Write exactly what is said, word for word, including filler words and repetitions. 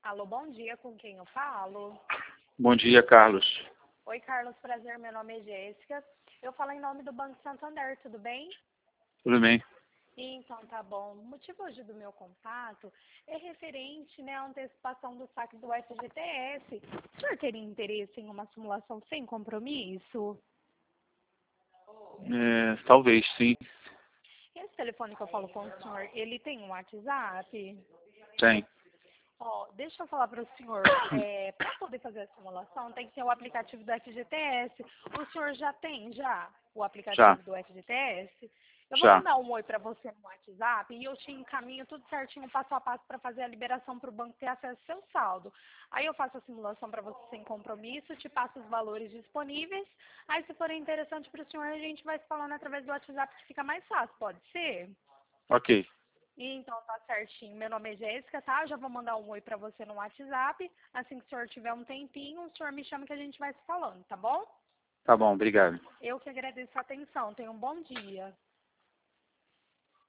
Alô, bom dia, com quem eu falo? Bom dia, Carlos. Oi, Carlos, prazer, meu nome é Jéssica. Eu falo em nome do Banco Santander, tudo bem? Tudo bem? Então, tá bom. O motivo hoje do meu contato é referente, né, à antecipação do saque do F G T S. O senhor teria interesse em uma simulação sem compromisso? É, talvez, sim. Esse telefone que eu falo com o senhor, ele tem um WhatsApp? Tem. Ó, deixa eu falar para o senhor, é, para poder fazer a simulação tem que ter o aplicativo do F G T S. O senhor já tem já o aplicativo Já. do F G T S? Eu vou Já. mandar um oi para você no WhatsApp e eu te encaminho tudo certinho, passo a passo, para fazer a liberação para o banco ter acesso ao seu saldo. Aí eu faço a simulação para você sem compromisso, te passo os valores disponíveis. Aí se for interessante para o senhor, a gente vai se falando através do WhatsApp que fica mais fácil, pode ser? Ok. Então, tá certinho. Meu nome é Jéssica, tá? Já vou mandar um oi pra você no WhatsApp. Assim que o senhor tiver um tempinho, o senhor me chama que a gente vai se falando, tá bom? Tá bom, obrigado. Eu que agradeço a atenção. Tenha um bom dia.